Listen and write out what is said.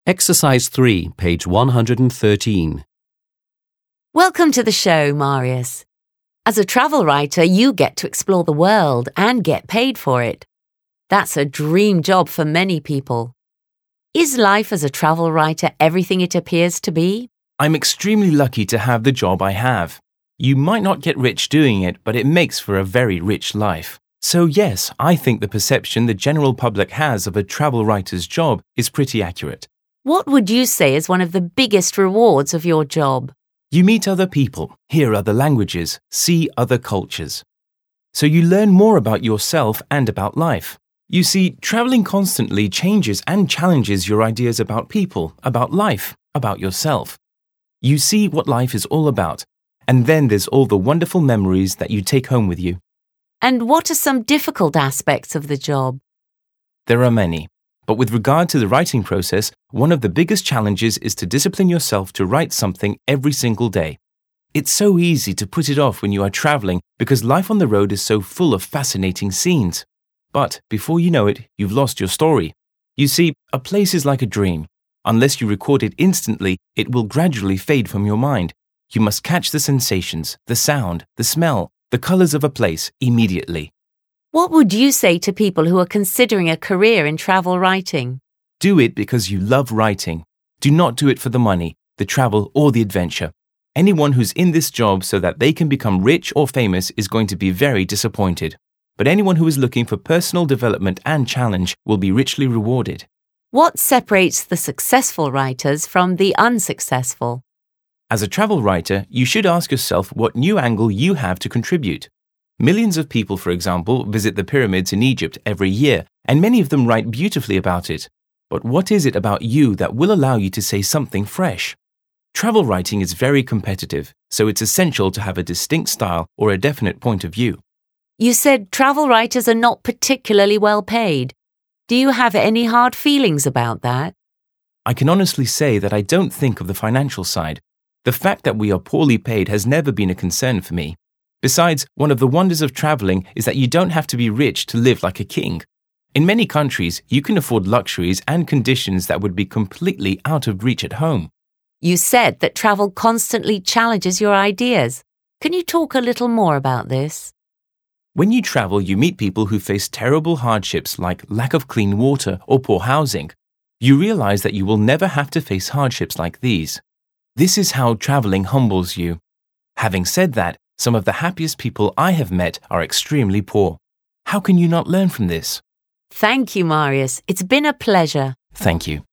Exercise 3, page 113. Welcome to the show, Marius. As a travel writer, you get to explore the world and get paid for it. That's a dream job for many people. Is life as a travel writer everything it appears to be? I'm extremely lucky to have the job I have. You might not get rich doing it, but it makes for a very rich life. So yes, I think the perception the general public has of a travel writer's job is pretty accurate. What would you say is one of the biggest rewards of your job? You meet other people, hear other languages, see other cultures. So you learn more about yourself and about life. You see, traveling constantly changes and challenges your ideas about people, about life, about yourself. You see what life is all about, and then there's all the wonderful memories that you take home with you. And what are some difficult aspects of the job? There are many. But with regard to the writing process, one of the biggest challenges is to discipline yourself to write something every single day. It's so easy to put it off when you are traveling because life on the road is so full of fascinating scenes. But before you know it, you've lost your story. You see, a place is like a dream. Unless you record it instantly, it will gradually fade from your mind. You must catch the sensations, the sound, the smell, the colors of a place immediately. What would you say to people who are considering a career in travel writing? Do it because you love writing. Do not do it for the money, the travel, or the adventure. Anyone who's in this job so that they can become rich or famous is going to be very disappointed. But anyone who is looking for personal development and challenge will be richly rewarded. What separates the successful writers from the unsuccessful? As a travel writer, you should ask yourself what new angle you have to contribute. Millions of people, for example, visit the pyramids in Egypt every year, and many of them write beautifully about it. But what is it about you that will allow you to say something fresh? Travel writing is very competitive, so it's essential to have a distinct style or a definite point of view. You said travel writers are not particularly well paid. Do you have any hard feelings about that? I can honestly say that I don't think of the financial side. The fact that we are poorly paid has never been a concern for me. Besides, one of the wonders of traveling is that you don't have to be rich to live like a king. In many countries, you can afford luxuries and conditions that would be completely out of reach at home. You said that travel constantly challenges your ideas. Can you talk a little more about this? When you travel, you meet people who face terrible hardships like lack of clean water or poor housing. You realize that you will never have to face hardships like these. This is how traveling humbles you. Having said that, some of the happiest people I have met are extremely poor. How can you not learn from this? Thank you, Marius. It's been a pleasure. Thank you.